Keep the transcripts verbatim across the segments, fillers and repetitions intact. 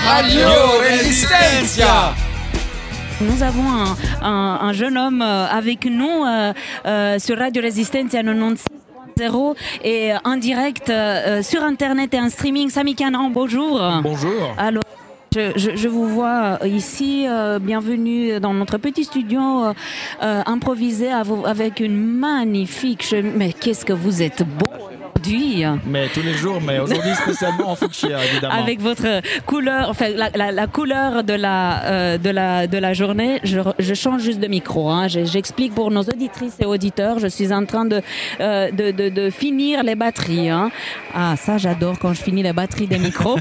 Radio Resistencia. Nous avons un, un, un jeune homme avec nous euh, euh, sur Radio Resistencia quatre-vingt-seize zéro et en direct euh, sur Internet et en streaming. Samy Canan, bonjour. Bonjour. Alors, Je, je, je vous vois ici, euh, bienvenue dans notre petit studio euh, euh, improvisé à vous, avec une magnifique chemise. Mais qu'est-ce que vous êtes beau aujourd'hui. Mais tous les jours, mais aujourd'hui spécialement en fuchsia, évidemment. Avec votre couleur, enfin la, la, la couleur de la, euh, de la, de la journée, je, je change juste de micro. Hein. J'explique pour nos auditrices et auditeurs, je suis en train de, euh, de, de, de finir les batteries. Hein. Ah, ça j'adore quand je finis les batteries des micros.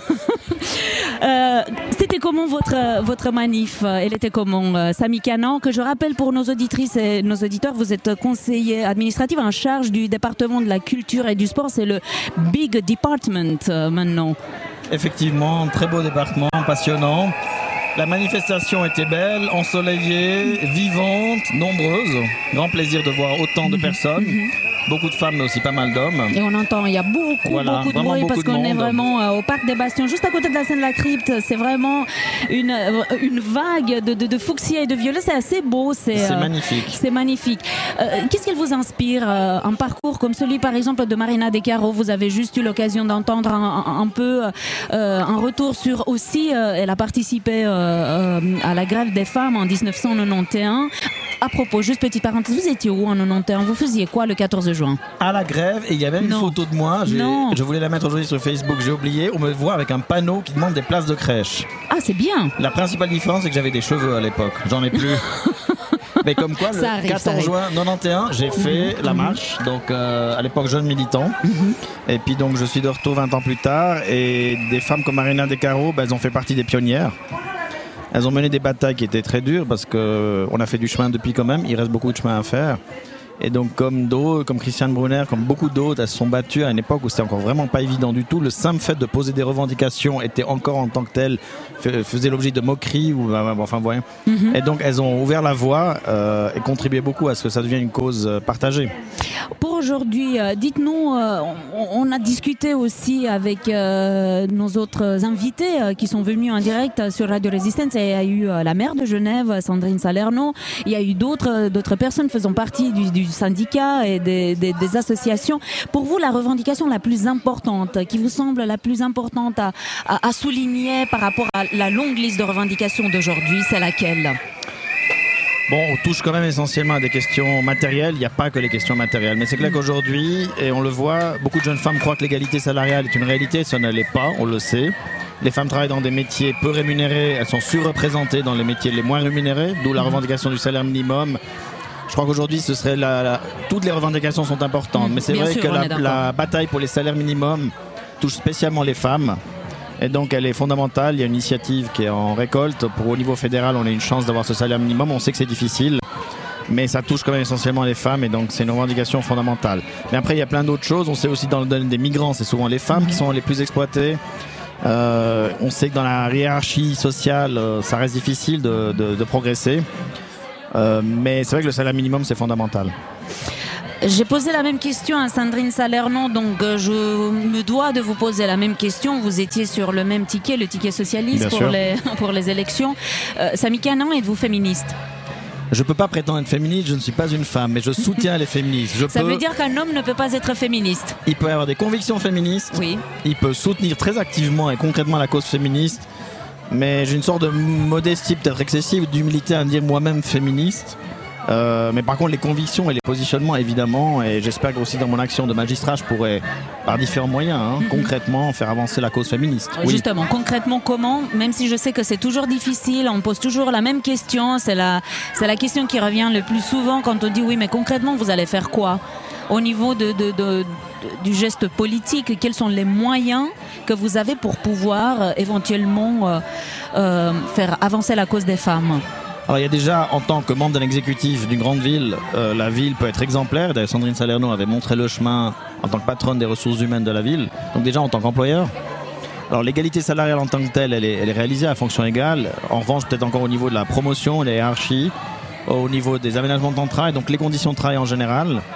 Euh, c'était comment votre, votre manif? Elle était comment, euh, Samy Canan, que je rappelle pour nos auditrices et nos auditeurs, vous êtes conseiller administratif en charge du département de la culture et du sport, c'est le Big Department euh, maintenant. Effectivement, très beau département, passionnant. La manifestation était belle, ensoleillée, vivante, nombreuse. Grand plaisir de voir autant de personnes. Mm-hmm. Beaucoup de femmes, mais aussi pas mal d'hommes. Et on entend, il y a beaucoup, voilà, beaucoup de bruit parce qu'on est vraiment euh, au Parc des Bastions, juste à côté de la scène de la crypte. C'est vraiment une, euh, une vague de, de, de fuchsia et de violet. C'est assez beau. C'est euh, magnifique. C'est magnifique. Euh, Qu'est-ce qu'elle vous inspire euh, un parcours comme celui, par exemple, de Marina Decaro? Vous avez juste eu l'occasion d'entendre un, un, un peu euh, un retour sur aussi. Euh, elle a participé euh, euh, à la grève des femmes en dix-neuf cent quatre-vingt-onze. À propos, juste petite parenthèse, vous étiez où en quatre-vingt-onze? Vous faisiez quoi le quatorze juin? À la grève, et il y avait une non. photo de moi. Je voulais la mettre aujourd'hui sur Facebook, j'ai oublié. On me voit avec un panneau qui demande des places de crèche. Ah, c'est bien. La principale différence, c'est que j'avais des cheveux à l'époque. J'en ai plus. Mais comme quoi, le arrive, quatorze juin quatre-vingt-onze, j'ai fait mmh, la marche. Donc, euh, à l'époque, jeune militant. Mmh. Et puis, donc, je suis de retour vingt ans plus tard. Et des femmes comme Marina Decaro, bah, elles ont fait partie des pionnières. Elles ont mené des batailles qui étaient très dures parce qu'on a fait du chemin depuis quand même. Il reste beaucoup de chemin à faire. Et donc, comme d'autres, comme Christiane Brunner, comme beaucoup d'autres, elles se sont battues à une époque où c'était encore vraiment pas évident du tout. Le simple fait de poser des revendications était encore en tant que tel, faisait l'objet de moqueries ou, enfin, vous voyez. Mm-hmm. Et donc, elles ont ouvert la voie euh, et contribué beaucoup à ce que ça devienne une cause partagée. Pour aujourd'hui, euh, dites-nous, euh, on, on a discuté aussi avec euh, nos autres invités euh, qui sont venus en direct sur Radio Résistance. Il y a eu euh, la maire de Genève, Sandrine Salerno. Il y a eu d'autres, d'autres personnes faisant partie du, du syndicat et des, des, des associations. Pour vous, la revendication la plus importante, qui vous semble la plus importante à, à, à souligner par rapport à la longue liste de revendications d'aujourd'hui, c'est laquelle ? Bon, on touche quand même essentiellement à des questions matérielles. Il n'y a pas que les questions matérielles. Mais c'est clair qu'aujourd'hui, et on le voit, beaucoup de jeunes femmes croient que l'égalité salariale est une réalité. Ça ne l'est pas, on le sait. Les femmes travaillent dans des métiers peu rémunérés. Elles sont surreprésentées dans les métiers les moins rémunérés, d'où la revendication du salaire minimum. Je crois qu'aujourd'hui, ce serait la, la... toutes les revendications sont importantes. Mais c'est Bien vrai sûr, que la, la bataille pour les salaires minimums touche spécialement les femmes. Et donc elle est fondamentale, il y a une initiative qui est en récolte. Pour au niveau fédéral, on a une chance d'avoir ce salaire minimum, on sait que c'est difficile, mais ça touche quand même essentiellement les femmes et donc c'est une revendication fondamentale. Mais après il y a plein d'autres choses, on sait aussi dans le domaine des migrants, c'est souvent les femmes qui sont les plus exploitées. Euh, on sait que dans la hiérarchie sociale, ça reste difficile de, de, de progresser, euh, mais c'est vrai que le salaire minimum c'est fondamental. J'ai posé la même question à Sandrine Salerno, donc euh, je me dois de vous poser la même question. Vous étiez sur le même ticket, le ticket socialiste pour les, pour les élections. Euh, Samy Canan, êtes-vous féministe ? Je ne peux pas prétendre être féministe, je ne suis pas une femme, mais je soutiens les féministes. Je Ça peux... veut dire qu'un homme ne peut pas être féministe ? Il peut avoir des convictions féministes, oui. Il peut soutenir très activement et concrètement la cause féministe, mais j'ai une sorte de modestie peut-être excessive, d'humilité à me dire moi-même féministe. Euh, mais par contre les convictions et les positionnements évidemment, et j'espère que aussi dans mon action de magistrat je pourrais par différents moyens hein, mm-hmm. concrètement faire avancer la cause féministe. Justement, oui. Concrètement comment, même si je sais que c'est toujours difficile, on pose toujours la même question, c'est la, c'est la question qui revient le plus souvent quand on dit oui mais concrètement vous allez faire quoi au niveau de, de, de, de, du geste politique, quels sont les moyens que vous avez pour pouvoir euh, éventuellement euh, euh, faire avancer la cause des femmes ? Alors il y a déjà, en tant que membre d'un exécutif d'une grande ville, euh, la ville peut être exemplaire. D'ailleurs, Sandrine Salerno avait montré le chemin en tant que patronne des ressources humaines de la ville. Donc déjà en tant qu'employeur. Alors l'égalité salariale en tant que telle, elle est, elle est réalisée à fonction égale. En revanche, peut-être encore au niveau de la promotion, de la hiérarchie, au niveau des aménagements de temps de travail, donc les conditions de travail en général.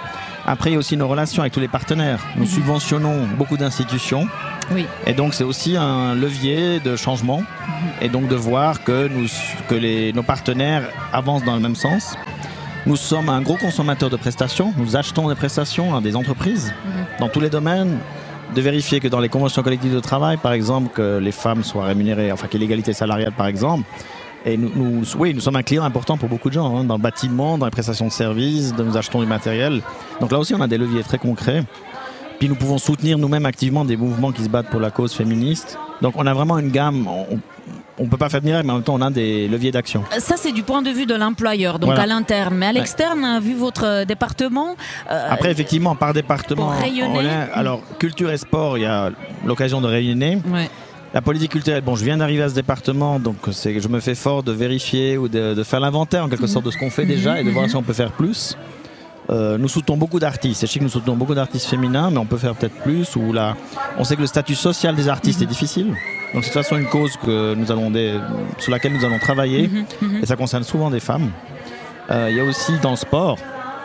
Après, il y a aussi nos relations avec tous les partenaires. Nous mmh. subventionnons beaucoup d'institutions. Oui. Et donc, c'est aussi un levier de changement. Mmh. Et donc, de voir que, nous, que les, nos partenaires avancent dans le même sens. Nous sommes un gros consommateur de prestations. Nous achetons des prestations à des entreprises mmh. dans tous les domaines. De vérifier que dans les conventions collectives de travail, par exemple, que les femmes soient rémunérées, enfin qu'il y ait l'égalité salariale, par exemple. Et nous, nous, oui, nous sommes un client important pour beaucoup de gens, hein, dans le bâtiment, dans les prestations de services, nous achetons du matériel. Donc là aussi, on a des leviers très concrets. Puis nous pouvons soutenir nous-mêmes activement des mouvements qui se battent pour la cause féministe. Donc on a vraiment une gamme. On ne peut pas faire de miracle, mais en même temps, on a des leviers d'action. Ça, c'est du point de vue de l'employeur, donc voilà. à l'interne. Mais à l'externe, ouais. vu votre département... Euh, Après, effectivement, par département... Pour rayonner. On a, alors, culture et sport, il y a l'occasion de rayonner. Ouais. La politique culturelle, bon, je viens d'arriver à ce département, donc c'est, je me fais fort de vérifier ou de, de faire l'inventaire, en quelque sorte, de ce qu'on fait déjà et de voir si on peut faire plus. Euh, nous soutenons beaucoup d'artistes. C'est chic, nous soutenons beaucoup d'artistes féminins, mais on peut faire peut-être plus. Ou là, on sait que le statut social des artistes mmh. est difficile. Donc c'est de toute façon une cause que nous allons des, sur laquelle nous allons travailler. Mmh. Mmh. Et ça concerne souvent des femmes. Euh, il y a aussi dans le sport.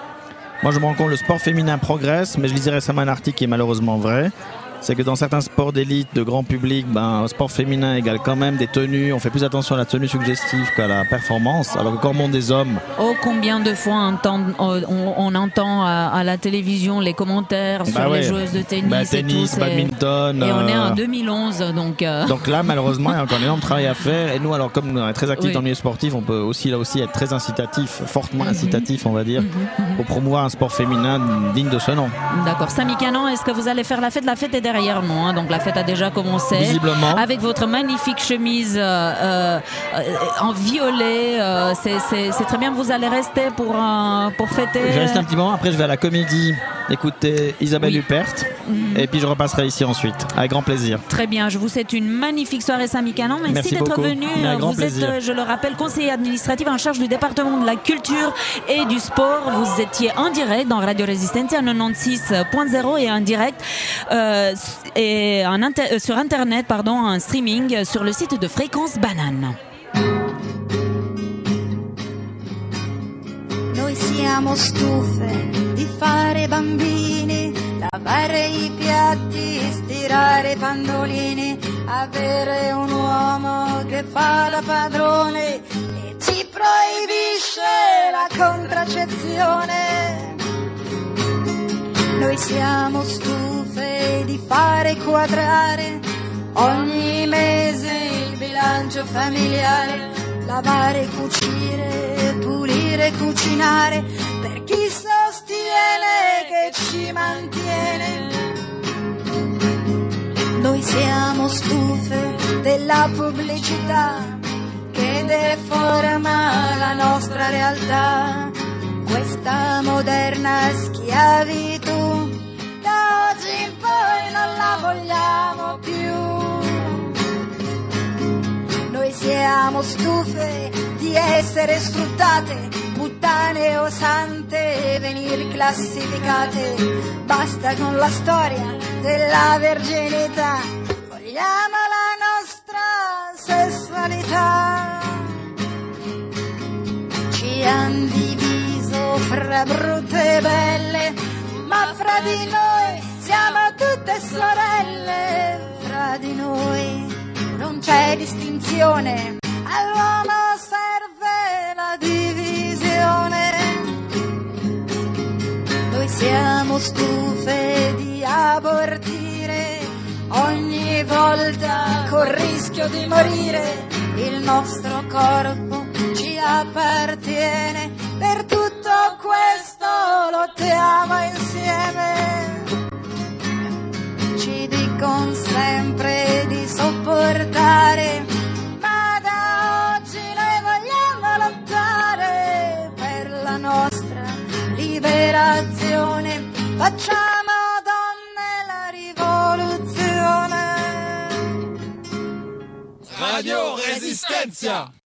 Moi, je me rends compte que le sport féminin progresse, mais je lisais récemment un article qui est malheureusement vrai. C'est que dans certains sports d'élite, de grand public, ben, le sport féminin égale quand même des tenues. On fait plus attention à la tenue suggestive qu'à la performance. Alors que quand on monte des hommes... Oh, combien de fois on entend, on, on entend à, à la télévision les commentaires bah sur ouais. les joueuses de tennis, bah, et tennis, tout. badminton... Et on est en euh... deux mille onze, donc... Euh... Donc là, malheureusement, il y a encore un énorme travail à faire. Et nous, alors comme nous, on est très actifs oui. dans le milieu sportif, on peut aussi, là aussi, être très incitatif, fortement mm-hmm. incitatif, on va dire, mm-hmm. pour promouvoir un sport féminin digne de ce nom. D'accord. Samy Canon, est-ce que vous allez faire la fête? La fête est derrière nous, hein, donc la fête a déjà commencé. Visiblement. Avec votre magnifique chemise euh, euh, en violet. Euh, c'est, c'est, c'est très bien. Vous allez rester pour, euh, pour fêter. Je reste un petit moment. Après, je vais à la Comédie écouter Isabelle oui. Huppert. Mm-hmm. Et puis, je repasserai ici ensuite. Avec grand plaisir. Très bien. Je vous souhaite une magnifique soirée, Samy Canon. Merci, Merci d'être beaucoup. venu. Vous plaisir. êtes, je le rappelle, conseiller administratif en charge du département de la culture et du sport. Vous étiez en direct dans Radio Resistencia quatre-vingt-seize point zéro et en direct euh, et en inter- sur internet, pardon, en streaming sur le site de Fréquence Banane. Noi siamo stufe di fare bambini, lavare i piatti, stirare i pannolini, avere un uomo che fa la padrone e ci proibisce la contraccezione. Noi siamo stufe di fare quadrare ogni mese il bilancio familiare, lavare, cucire, pulire, cucinare per chi sostiene che ci mantiene. Noi siamo stufe della pubblicità che deforma la nostra realtà, questa moderna schiavitù, da oggi in poi non la vogliamo più. Noi siamo stufe di essere sfruttate, puttane o sante, venir classificate, basta con la storia della verginità, vogliamo la nostra sessualità. Ci han diviso fra brutte e belle, ma fra di noi siamo tutte sorelle, fra di noi non c'è distinzione, all'uomo serve la divisione. Noi siamo stufe di abortire ogni volta col rischio di morire, il nostro corpo ci appartiene, per tutto questo lottiamo insieme. Ci dicono sempre di sopportare, ma da oggi noi vogliamo lottare per la nostra liberazione. Facciamo donne la rivoluzione. Radio Resistencia.